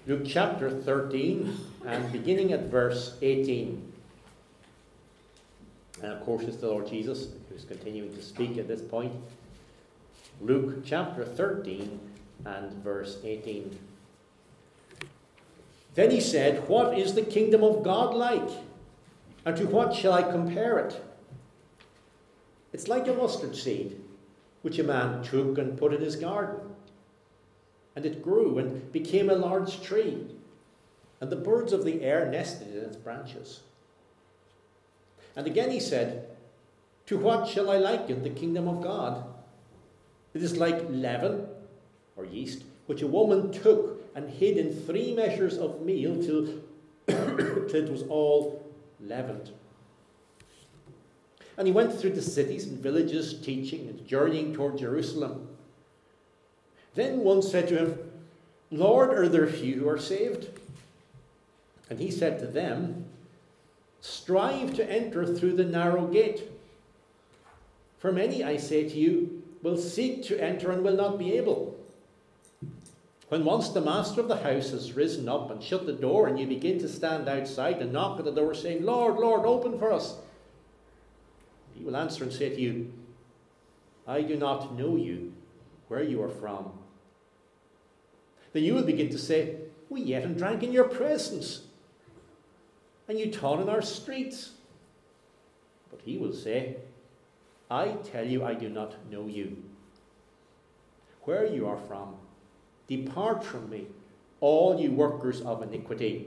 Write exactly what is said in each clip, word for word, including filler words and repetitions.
Luke chapter thirteen, and beginning at verse eighteen. And of course it's the Lord Jesus who's continuing to speak at this point. Luke chapter thirteen and verse eighteen. Then he said, "What is the kingdom of God like? And to what shall I compare it? It's like a mustard seed, which a man took and put in his garden. And it grew and became a large tree, and the birds of the air nested in its branches." And again he said, "To what shall I liken the kingdom of God? It is like leaven, or yeast, which a woman took and hid in three measures of meal till, till it was all leavened." And he went through the cities and villages, teaching and journeying toward Jerusalem. Then one said to him, "Lord, are there few who are saved?" And he said to them, "Strive to enter through the narrow gate. For many, I say to you, will seek to enter and will not be able. When once the master of the house has risen up and shut the door, and you begin to stand outside and knock at the door, saying, 'Lord, Lord, open for us,' he will answer and say to you, 'I do not know you, where you are from.' Then you will begin to say, 'We ate and drank in your presence, and you taught in our streets.' But he will say, 'I tell you, I do not know you. Where you are from, depart from me, all you workers of iniquity.'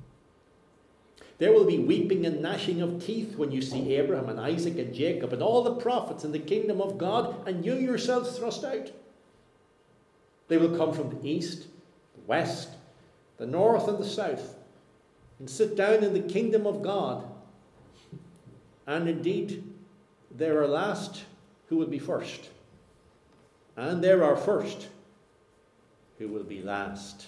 There will be weeping and gnashing of teeth when you see Abraham and Isaac and Jacob and all the prophets in the kingdom of God, and you yourselves thrust out. They will come from the east, the west, the north and the south, and sit down in the kingdom of God. And indeed, there are last who will be first, and there are first who will be last."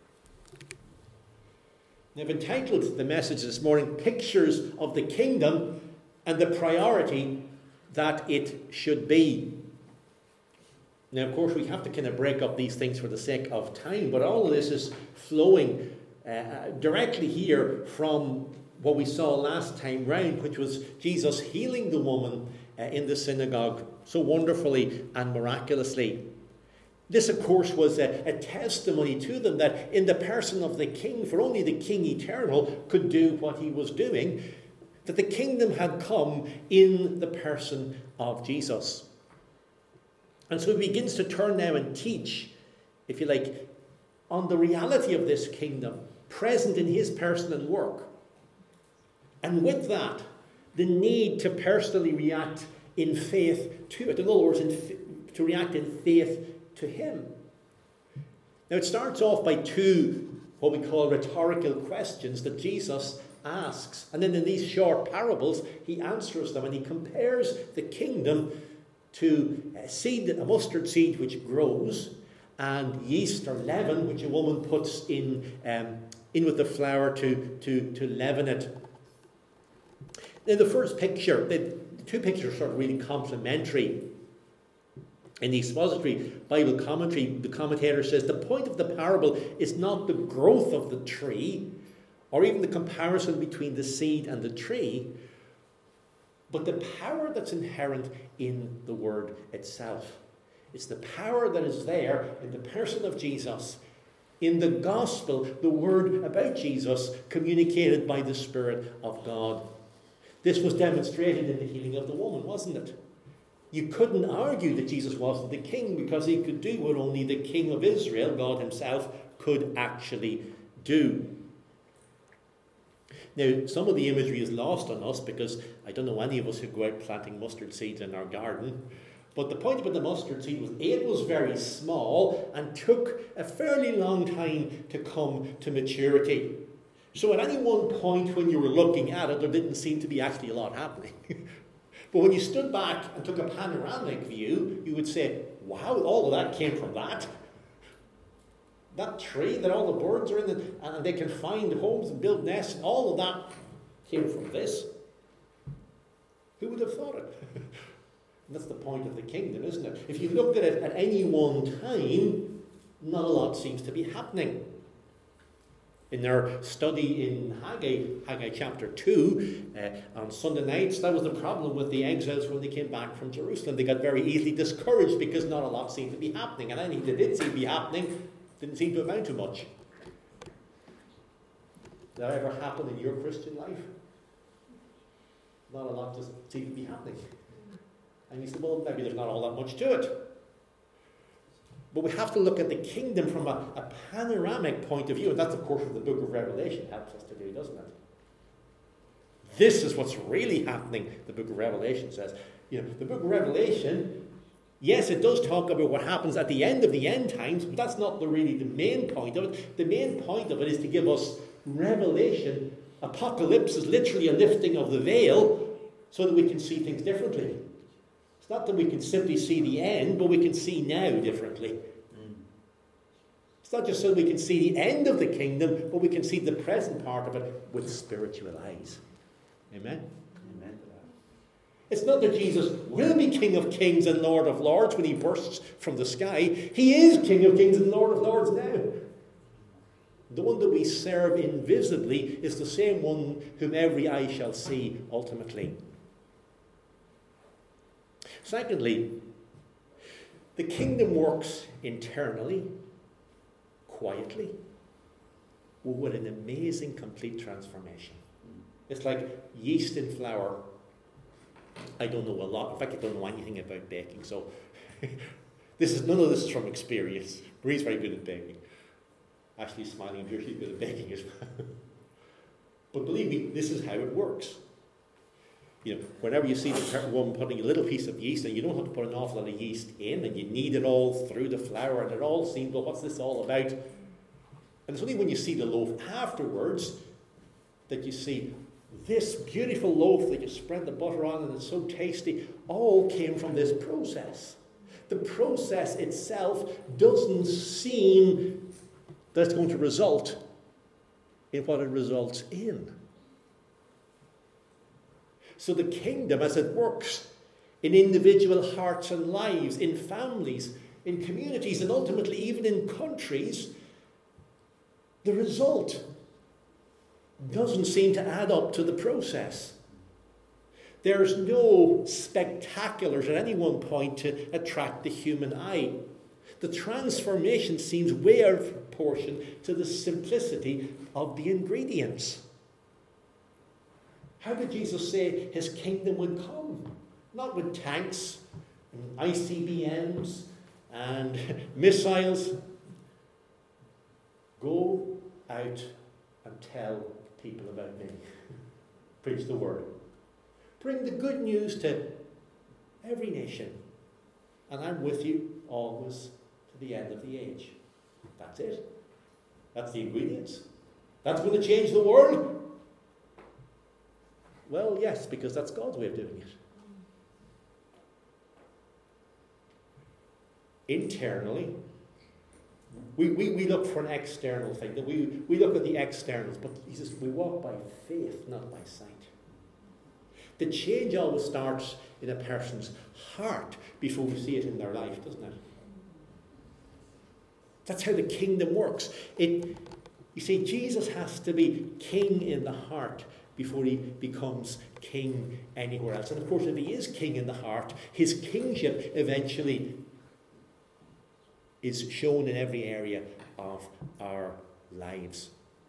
Now, I've entitled the message this morning, "Pictures of the Kingdom and the Priority that it should be." Now, of course, we have to kind of break up these things for the sake of time, but all of this is flowing uh, directly here from what we saw last time round, which was Jesus healing the woman uh, in the synagogue so wonderfully and miraculously. This, of course, was a, a testimony to them that in the person of the King, for only the King eternal could do what he was doing, that the kingdom had come in the person of Jesus. And so he begins to turn now and teach, if you like, on the reality of this kingdom, present in his person and work. And with that, the need to personally react in faith to it. In other words, in f- to react in faith to him. Now it starts off by two, what we call rhetorical questions that Jesus asks. And then in these short parables, he answers them and he compares the kingdom to a seed, a mustard seed which grows, and yeast or leaven, which a woman puts in, um, in with the flour to, to, to leaven it. Now the first picture, the, the two pictures are sort of really complementary. In the expository Bible commentary, the commentator says the point of the parable is not the growth of the tree, or even the comparison between the seed and the tree, but the power that's inherent in the word itself. It's the power that is there in the person of Jesus, in the gospel, the word about Jesus communicated by the Spirit of God. This was demonstrated in the healing of the woman, wasn't it? You couldn't argue that Jesus wasn't the king because he could do what only the King of Israel, God himself, could actually do. Now, some of the imagery is lost on us because I don't know any of us who go out planting mustard seeds in our garden. But the point about the mustard seed was it was very small and took a fairly long time to come to maturity. So at any one point when you were looking at it, there didn't seem to be actually a lot happening. But when you stood back and took a panoramic view, you would say, wow, all of that came from that. That tree that all the birds are in, the, and they can find homes and build nests, all of that came from this. Who would have thought it? That's the point of the kingdom, isn't it? If you looked at it at any one time, not a lot seems to be happening. In our study in Haggai, Haggai chapter two, uh, on Sunday nights, that was the problem with the exiles when they came back from Jerusalem. They got very easily discouraged because not a lot seemed to be happening. And anything that did seem to be happening didn't seem to amount to much. Did that ever happen in your Christian life? Not a lot just seemed to be happening. And you said, well, maybe there's not all that much to it. But we have to look at the kingdom from a, a panoramic point of view. And that's, of course, what the book of Revelation helps us to do, doesn't it? This is what's really happening, the book of Revelation says. You know, the book of Revelation, yes, it does talk about what happens at the end of the end times, but that's not the, really the main point of it. The main point of it is to give us revelation. Apocalypse is literally a lifting of the veil so that we can see things differently. It's not that we can simply see the end, but we can see now differently. Mm. It's not just so we can see the end of the kingdom, but we can see the present part of it with spiritual eyes. Amen? Amen. It's not that Jesus will be King of Kings and Lord of Lords when he bursts from the sky. He is King of Kings and Lord of Lords now. The one that we serve invisibly is the same one whom every eye shall see ultimately. Secondly, the kingdom works internally, quietly, with an amazing complete transformation. It's like yeast in flour. I don't know a lot. In fact, I don't know anything about baking. So this is none of this is from experience. Marie's very good at baking. Ashley's smiling. I'm sure she's good at baking as well. But believe me, this is how it works. You know, whenever you see the woman putting a little piece of yeast, and you don't have to put an awful lot of yeast in, and you knead it all through the flour, and it all seems, well, what's this all about? And it's only when you see the loaf afterwards that you see this beautiful loaf that you spread the butter on, and it's so tasty, all came from this process. The process itself doesn't seem that it's going to result in what it results in. So the kingdom, as it works in individual hearts and lives, in families, in communities, and ultimately even in countries, the result doesn't seem to add up to the process. There's no spectaculars at any one point to attract the human eye. The transformation seems way out of proportion to the simplicity of the ingredients. How did Jesus say his kingdom would come? Not with tanks and I C B Ms and missiles. Go out and tell people about me. Preach the word. Bring the good news to every nation. And I'm with you always to the end of the age. That's it. That's the ingredients. That's going to change the world. Well, yes, because that's God's way of doing it. Internally, we, we, we look for an external thing. We, we look at the externals, but he says we walk by faith, not by sight. The change always starts in a person's heart before we see it in their life, doesn't it? That's how the kingdom works. It, you see, Jesus has to be king in the heart before he becomes king anywhere else. And of course, if he is king in the heart, his kingship eventually is shown in every area of our lives.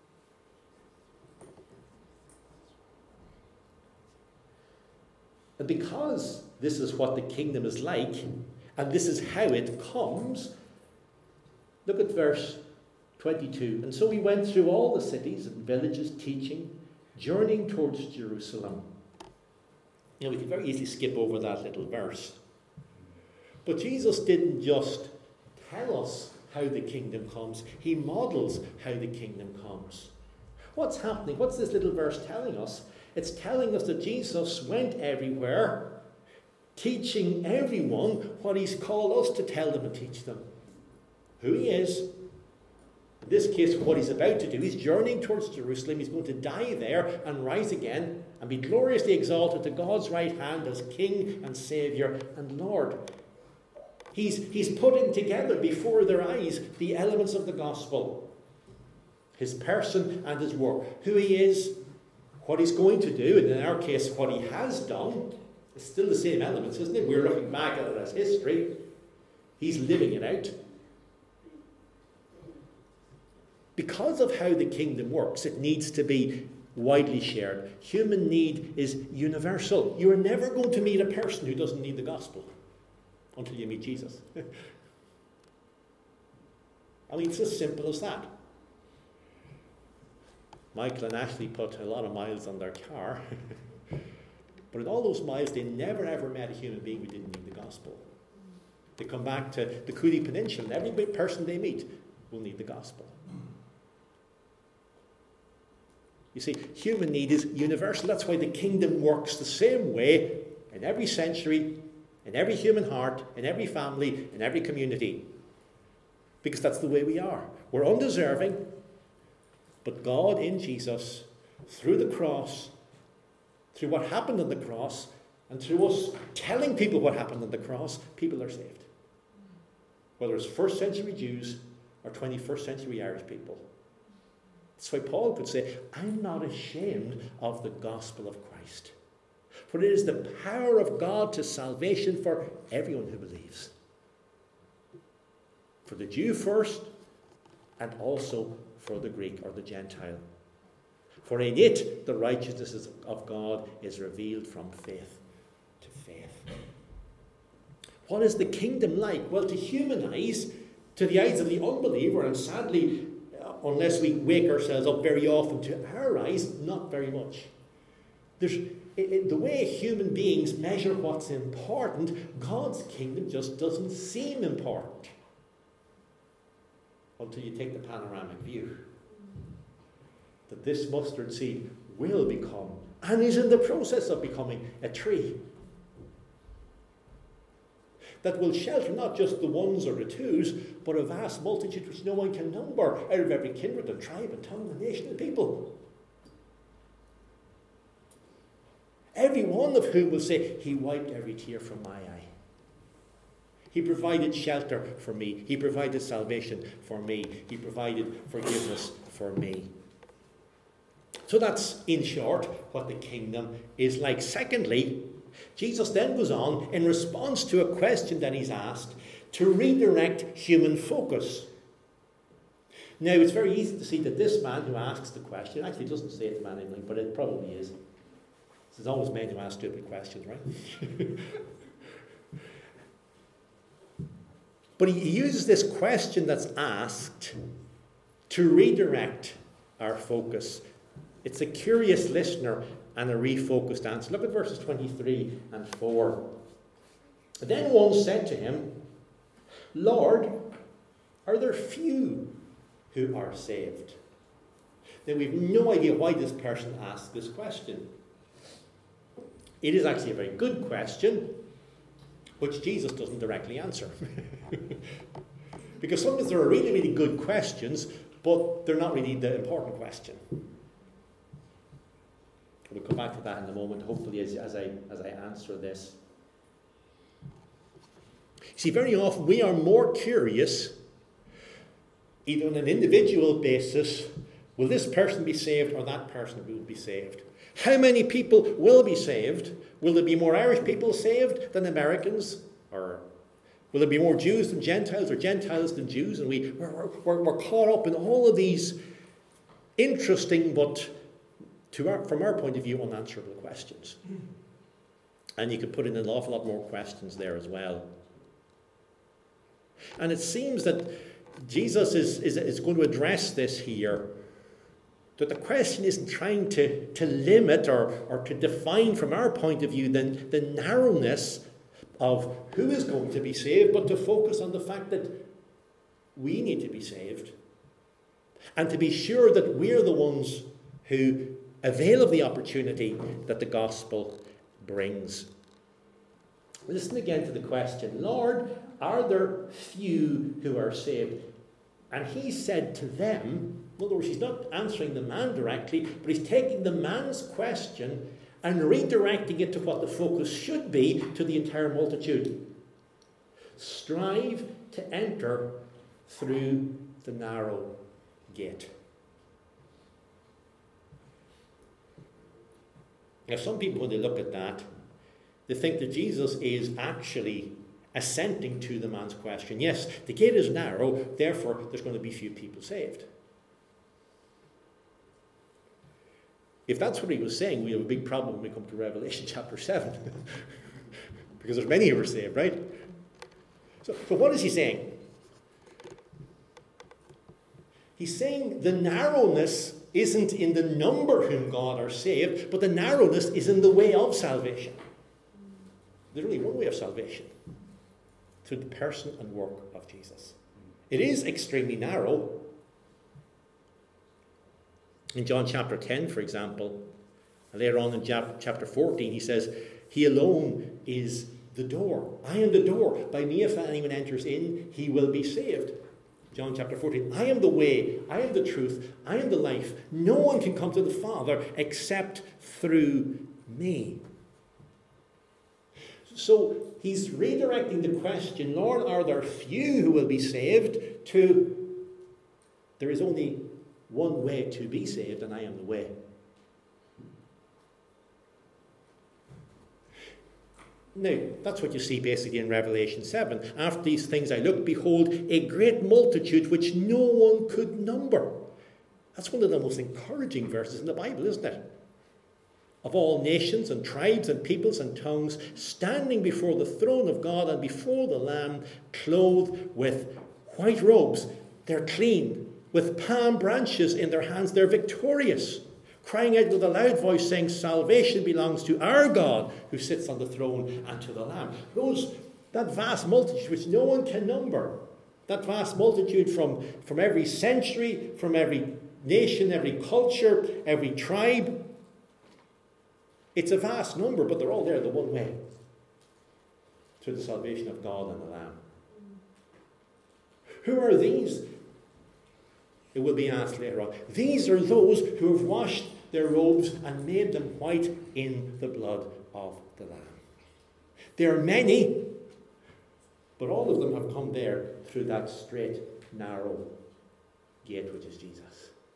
And because this is what the kingdom is like, and this is how it comes, look at verse twenty-two. And so he went through all the cities and villages teaching, journeying towards Jerusalem. You know, we could very easily skip over that little verse. But Jesus didn't just tell us how the kingdom comes. He models how the kingdom comes. What's happening? What's this little verse telling us? It's telling us that Jesus went everywhere, teaching everyone what he's called us to tell them and teach them. Who he is. In this case, what he's about to do. He's journeying towards Jerusalem. He's going to die there and rise again and be gloriously exalted to God's right hand as King and Saviour and Lord. He's, he's putting together before their eyes the elements of the gospel. his person and his work, who he is, what he's going to do, and in our case, what he has done. It's still the same elements, isn't it? We're looking back at it as history. He's living it out. Because of how the kingdom works, it needs to be widely shared. Human need is universal. You are never going to meet a person who doesn't need the gospel until you meet Jesus. I mean, it's as simple as that. Michael and Ashley put a lot of miles on their car, but in all those miles, they never ever met a human being who didn't need the gospel. They come back to the Cooley Peninsula, and every person they meet will need the gospel. You see, human need is universal. That's why the kingdom works the same way in every century, in every human heart, in every family, in every community. Because that's the way we are. We're undeserving, but God in Jesus, through the cross, through what happened on the cross, and through us telling people what happened on the cross, people are saved. Whether it's first century Jews or twenty-first century Irish people. That's why Paul could say, I'm not ashamed of the gospel of Christ. For it is the power of God to salvation for everyone who believes. For the Jew first, and also for the Greek or the Gentile. For in it the righteousness of God is revealed from faith to faith. What is the kingdom like? Well, to human eyes, to the eyes of the unbeliever, and sadly, unless we wake ourselves up very often, to our eyes, not very much. There's, in the way human beings measure what's important, God's kingdom just doesn't seem important. Until you take the panoramic view. That this mustard seed will become, and is in the process of becoming, a tree. That will shelter not just the ones or the twos, but a vast multitude which no one can number, out of every kindred and tribe and tongue and nation and people. Every one of whom will say, he wiped every tear from my eye. He provided shelter for me. He provided salvation for me. He provided forgiveness for me. So that's, in short, what the kingdom is like. Secondly, Jesus then goes on, in response to a question that he's asked, to redirect human focus. Now, it's very easy to see that this man who asks the question, actually doesn't say it's man in, but it probably is. There's always men who ask stupid questions, right? But he uses this question that's asked to redirect our focus. It's a curious listener and a refocused answer. Look at verses twenty-three and four. Then one said to him, Lord, are there few who are saved? Now we've no idea why this person asked this question. It is actually a very good question, which Jesus doesn't directly answer. Because sometimes there are really, really good questions, but they're not really the important question. We'll come back to that in a moment, hopefully, as, as, I, as I answer this. See, very often we are more curious, either on an individual basis, will this person be saved or that person will be saved? How many people will be saved? Will there be more Irish people saved than Americans? Or will there be more Jews than Gentiles, or Gentiles than Jews? And we, we're, we're, we're caught up in all of these interesting, but to our, from our point of view, unanswerable questions. And you could put in an awful lot more questions there as well. And it seems that Jesus is, is, is going to address this here. That the question isn't trying to, to limit or, or to define from our point of view the, the narrowness of who is going to be saved, but to focus on the fact that we need to be saved. And to be sure that we're the ones who avail of the opportunity that the gospel brings. Listen again to the question, Lord, are there few who are saved? And he said to them, in other words, he's not answering the man directly, but he's taking the man's question and redirecting it to what the focus should be to the entire multitude. Strive to enter through the narrow gate. Now, some people, when they look at that, they think that Jesus is actually assenting to the man's question. Yes, the gate is narrow, therefore there's going to be few people saved. If that's what he was saying, we have a big problem when we come to Revelation chapter seven. Because there's many who are saved, right? So, so what is he saying? He's saying the narrowness isn't in the number whom God are saved, but the narrowness is in the way of salvation. There's only one way of salvation, through the person and work of Jesus. It is extremely narrow. In John chapter ten, for example, and later on in chapter fourteen, he says, he alone is the door. I am the door. By me, if anyone enters in, he will be saved. John chapter fourteen, I am the way, I am the truth, I am the life. No one can come to the Father except through me. So he's redirecting the question, Lord, are there few who will be saved, to there is only one way to be saved, and I am the way. Now, that's what you see basically in Revelation seven. After these things I looked, behold, a great multitude which no one could number. That's one of the most encouraging verses in the Bible, isn't it? Of all nations and tribes and peoples and tongues, standing before the throne of God and before the Lamb, clothed with white robes. They're clean, with palm branches in their hands. They're victorious, crying out with a loud voice, saying, salvation belongs to our God who sits on the throne and to the Lamb. Those, that vast multitude which no one can number, that vast multitude from, from every century, from every nation, every culture, every tribe. It's a vast number, but they're all there the one way, through the salvation of God and the Lamb. Who are these? It will be asked later on. These are those who have washed their robes and made them white in the blood of the Lamb. There are many, but all of them have come there through that straight, narrow gate, which is Jesus.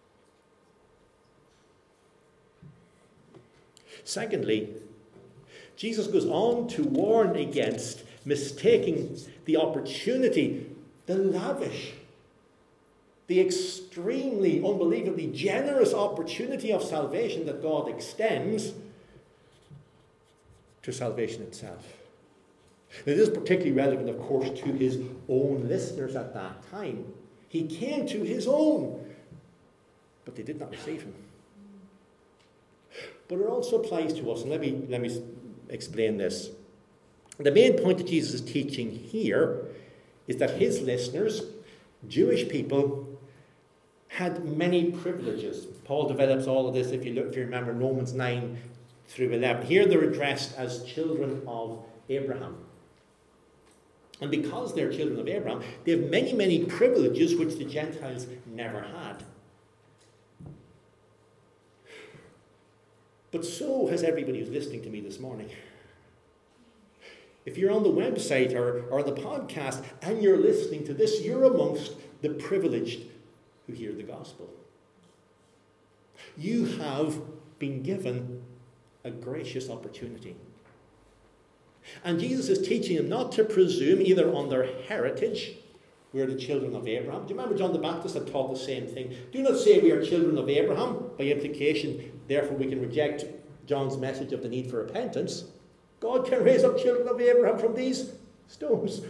Secondly, Jesus goes on to warn against mistaking the opportunity, the lavish, the extremely, unbelievably generous opportunity of salvation that God extends to salvation itself. Now, this is particularly relevant, of course, to his own listeners at that time. He came to his own, but they did not receive him. But it also applies to us, and let me, let me explain this. The main point that Jesus is teaching here is that his listeners, Jewish people, had many privileges. Paul develops all of this, if you look, if you remember Romans nine through eleven. Here they're addressed as children of Abraham. And because they're children of Abraham, they have many, many privileges which the Gentiles never had. But so has everybody who's listening to me this morning. If you're on the website or, or the podcast and you're listening to this, you're amongst the privileged who hear the gospel. You have been given a gracious opportunity. And Jesus is teaching them not to presume either on their heritage. We are the children of Abraham. Do you remember John the Baptist had taught the same thing? Do not say we are children of Abraham. By implication, therefore, we can reject John's message of the need for repentance. God can raise up children of Abraham from these stones.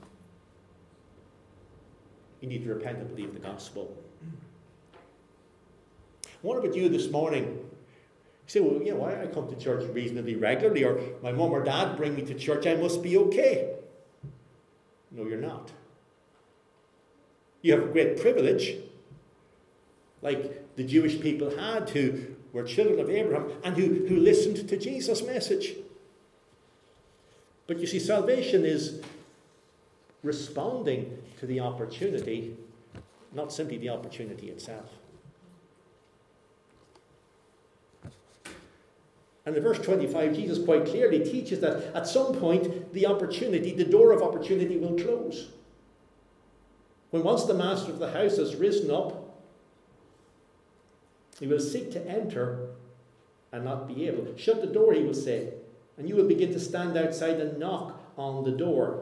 You need to repent and believe the gospel. What about you this morning? You say, well, yeah, why I come to church reasonably regularly, or my mum or dad bring me to church, I must be okay. No, you're not. You have a great privilege, like the Jewish people had, who were children of Abraham and who, who listened to Jesus' message. But you see, salvation is responding to the opportunity, not simply the opportunity itself. And in verse twenty-five, Jesus quite clearly teaches that at some point, the opportunity, the door of opportunity will close. When once the master of the house has risen up, he will seek to enter and not be able. Shut the door, he will say, and you will begin to stand outside and knock on the door.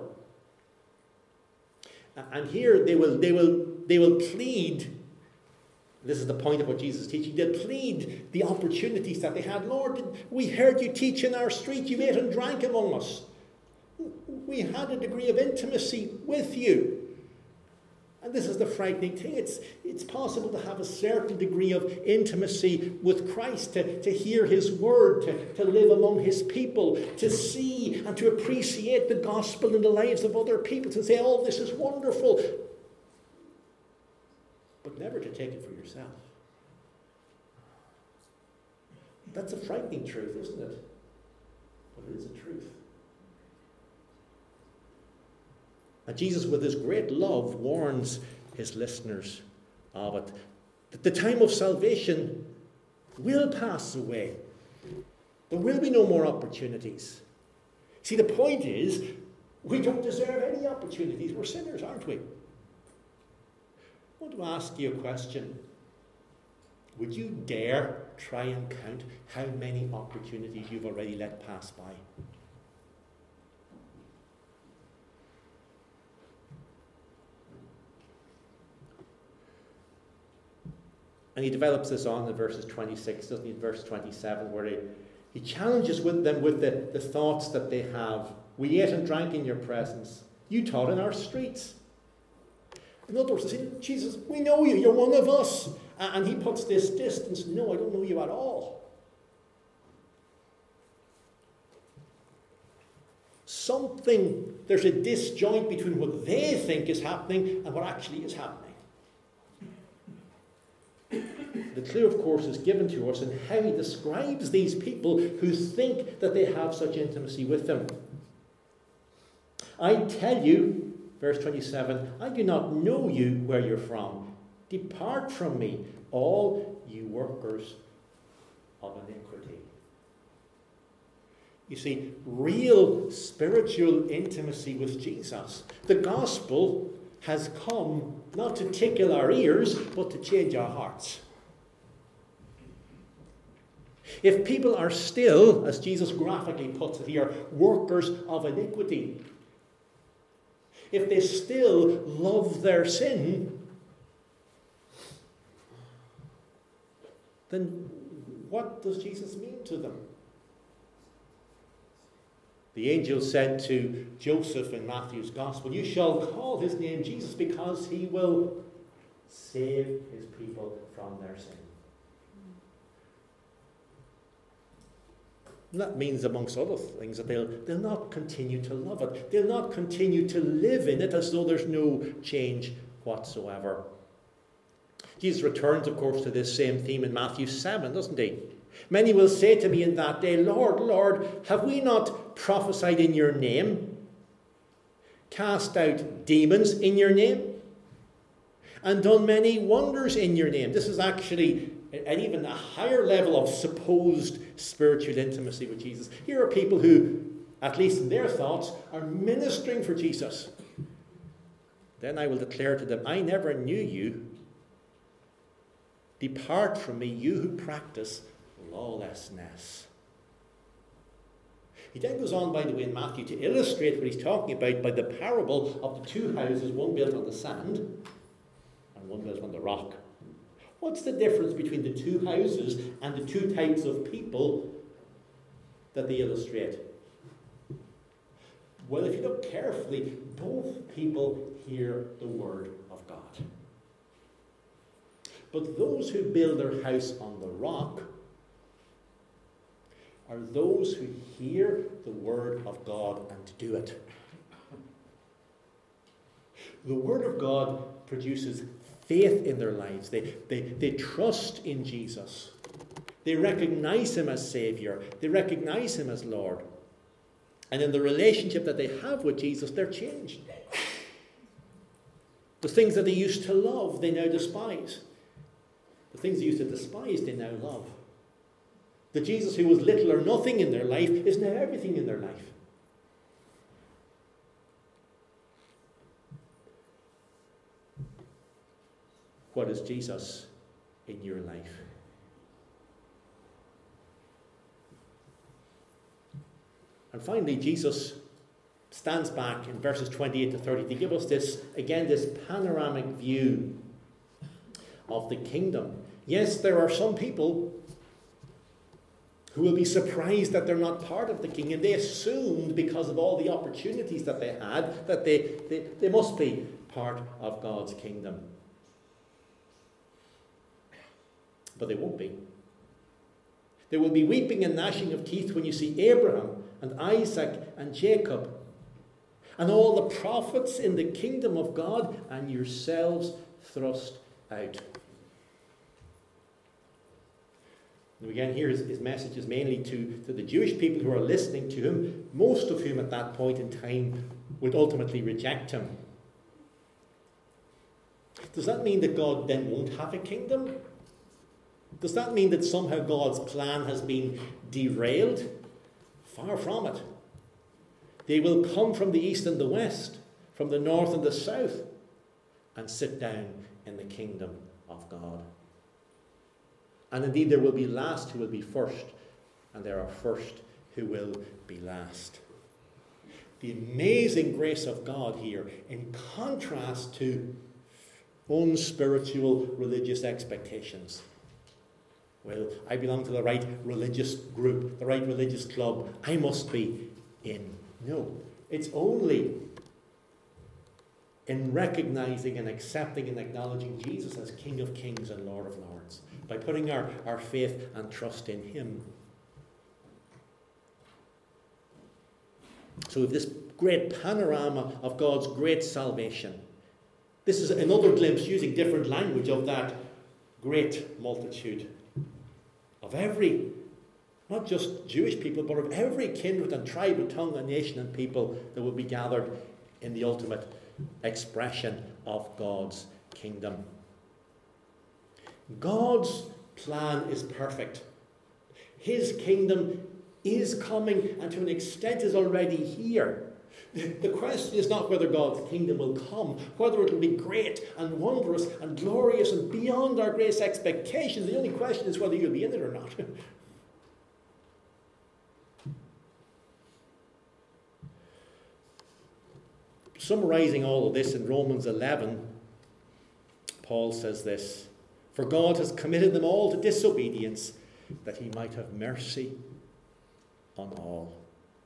And here they will, they will, they will plead. This is the point of what Jesus is teaching. They'll plead the opportunities that they had. Lord, we heard you teach in our street. You ate and drank among us. We had a degree of intimacy with you. And this is the frightening thing. It's, it's possible to have a certain degree of intimacy with Christ, to, to hear his word, to, to live among his people, to see and to appreciate the gospel in the lives of other people, to say, oh, this is wonderful. But never to take it for yourself. That's a frightening truth, isn't it? But it is a truth. And Jesus, with his great love, warns his listeners of it. That the time of salvation will pass away. There will be no more opportunities. See, the point is, we don't deserve any opportunities. We're sinners, aren't we? I want to ask you a question. Would you dare try and count how many opportunities you've already let pass by? And he develops this on in verses twenty-six, doesn't he? In verse twenty-seven, where he, he challenges with them with the, the thoughts that they have. We ate and drank in your presence. You taught in our streets. In other words, they say, Jesus, we know you. You're one of us. And he puts this distance. No, I don't know you at all. Something, there's a disjoint between what they think is happening and what actually is happening. The clue, of course, is given to us in how he describes these people who think that they have such intimacy with him. I tell you, verse twenty-seven, I do not know you where you're from. Depart from me, all you workers of iniquity. You see, real spiritual intimacy with Jesus. The gospel has come not to tickle our ears, but to change our hearts. If people are still, as Jesus graphically puts it here, workers of iniquity, if they still love their sin, then what does Jesus mean to them? The angel said to Joseph in Matthew's Gospel, you shall call his name Jesus because he will save his people from their sin. And that means, amongst other things, that they'll, they'll not continue to love it. They'll not continue to live in it as though there's no change whatsoever. Jesus returns, of course, to this same theme in Matthew seven, doesn't he? Many will say to me in that day, Lord, Lord, have we not prophesied in your name, cast out demons in your name, and done many wonders in your name? This is actually at even a higher level of supposed spiritual intimacy with Jesus. Here are people who, at least in their thoughts, are ministering for Jesus. Then I will declare to them, I never knew you. Depart from me, you who practice lawlessness. He then goes on, by the way, in Matthew to illustrate what he's talking about by the parable of the two houses, one built on the sand and one built on the rock. What's the difference between the two houses and the two types of people that they illustrate? Well, if you look carefully, both people hear the word of God. But those who build their house on the rock are those who hear the word of God and do it. The word of God produces faith in their lives. They, they, they trust in Jesus. They recognize him as Saviour. They recognize him as Lord. And in the relationship that they have with Jesus, they're changed. The things that they used to love, they now despise. The things they used to despise, they now love. The Jesus who was little or nothing in their life is now everything in their life. What is Jesus in your life? And finally, Jesus stands back in verses twenty-eight to thirty to give us this, again, this panoramic view of the kingdom. Yes, there are some people who will be surprised that they're not part of the kingdom. They assumed, because of all the opportunities that they had, that they, they, they must be part of God's kingdom. But they won't be. There will be weeping and gnashing of teeth when you see Abraham and Isaac and Jacob and all the prophets in the kingdom of God and yourselves thrust out. And again, here his, his message is mainly to, to the Jewish people who are listening to him, most of whom at that point in time would ultimately reject him. Does that mean that God then won't have a kingdom? Does that mean that somehow God's plan has been derailed? Far from it. They will come from the east and the west, from the north and the south, and sit down in the kingdom of God. And indeed, there will be last who will be first, and there are first who will be last. The amazing grace of God here, in contrast to unspiritual religious expectations. Well, I belong to the right religious group, the right religious club. I must be in. No, it's only in recognizing and accepting and acknowledging Jesus as King of Kings and Lord of Lords, by putting our, our faith and trust in him. So we have this great panorama of God's great salvation. This is another glimpse, using different language, of that great multitude. Of every, not just Jewish people, but of every kindred and tribe and tongue and nation and people that will be gathered in the ultimate expression of God's kingdom. God's plan is perfect. His kingdom is coming, and to an extent is already here. The question is not whether God's kingdom will come, whether it will be great and wondrous and glorious and beyond our greatest expectations. The only question is whether you'll be in it or not. Summarizing all of this in Romans eleven, Paul says this: "For God has committed them all to disobedience, that he might have mercy on all."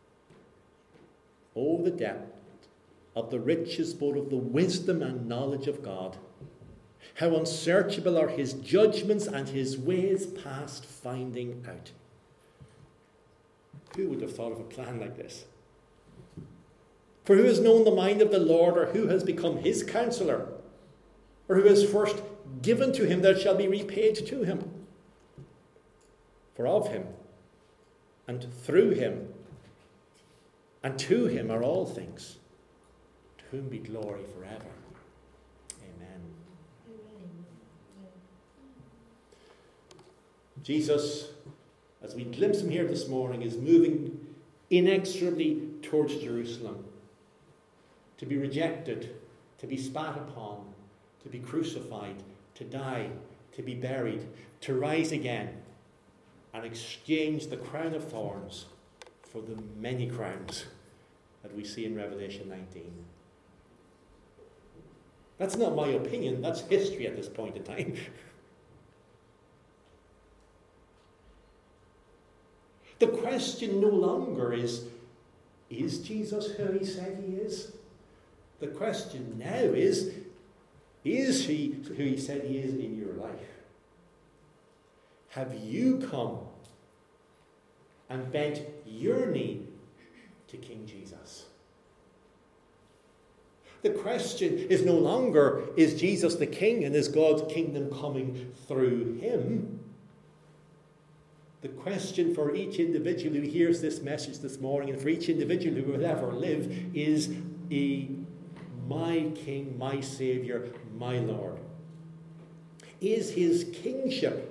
Oh, the depth of the riches both of the wisdom and knowledge of God. How unsearchable are his judgments and his ways past finding out. Who would have thought of a plan like this? For who has known the mind of the Lord, or who has become his counselor, or who has first given to him that shall be repaid to him? For of him, and through him, and to him are all things, to whom be glory forever. Amen. Jesus, as we glimpse him here this morning, is moving inexorably towards Jerusalem, to be rejected, to be spat upon, to be crucified, to die, to be buried, to rise again, and exchange the crown of thorns for the many crowns that we see in Revelation nineteen. That's not my opinion, that's history at this point in time. The question no longer is, is Jesus who he said he is? The question now is, is he who he said he is in your life? Have you come and bent your knee to King Jesus? The question is no longer, is Jesus the King and is God's kingdom coming through him? The question for each individual who hears this message this morning, and for each individual who will ever live, is he my King, my Saviour, my Lord? Is his kingship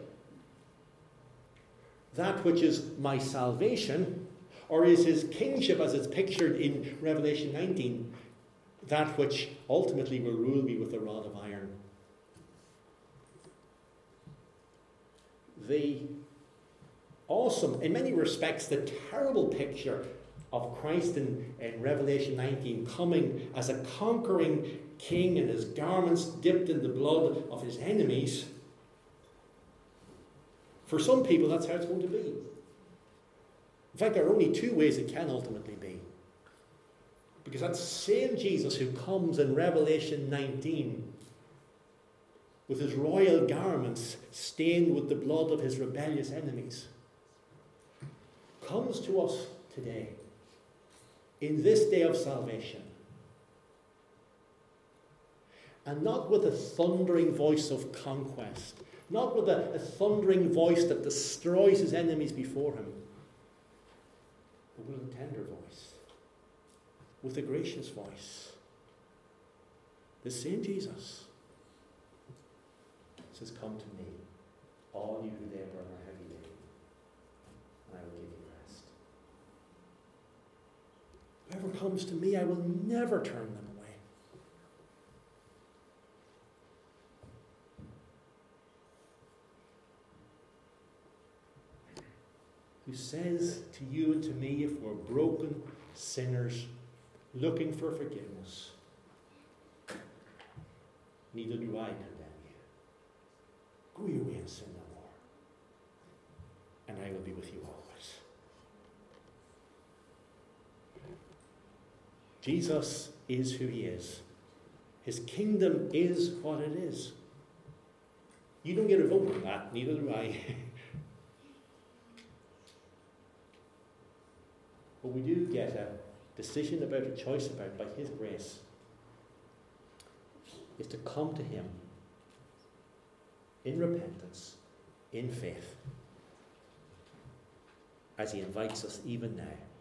that which is my salvation, or is his kingship, as it's pictured in Revelation nineteen, that which ultimately will rule me with a rod of iron? The awesome, in many respects, the terrible picture of Christ in, in Revelation nineteen coming as a conquering king and his garments dipped in the blood of his enemies, for some people that's how it's going to be. In fact, there are only two ways it can ultimately be. Because that same Jesus who comes in Revelation nineteen with his royal garments stained with the blood of his rebellious enemies comes to us today in this day of salvation. And not with a thundering voice of conquest, not with a, a thundering voice that destroys his enemies before him, but with a tender voice, with a gracious voice. The same Jesus says, "Come to me, all you who labor and are heavy laden, and I will give you rest. Whoever comes to me, I will never turn them away." Who says to you and to me, if we're broken sinners looking for forgiveness, neither do I condemn you. Go your way and sin no more, and I will be with you always. Jesus is who he is. His kingdom is what it is. You don't get a vote on that, neither do I. But we do get a decision about, a choice about, by his grace, is to come to him in repentance, in faith, as he invites us even now.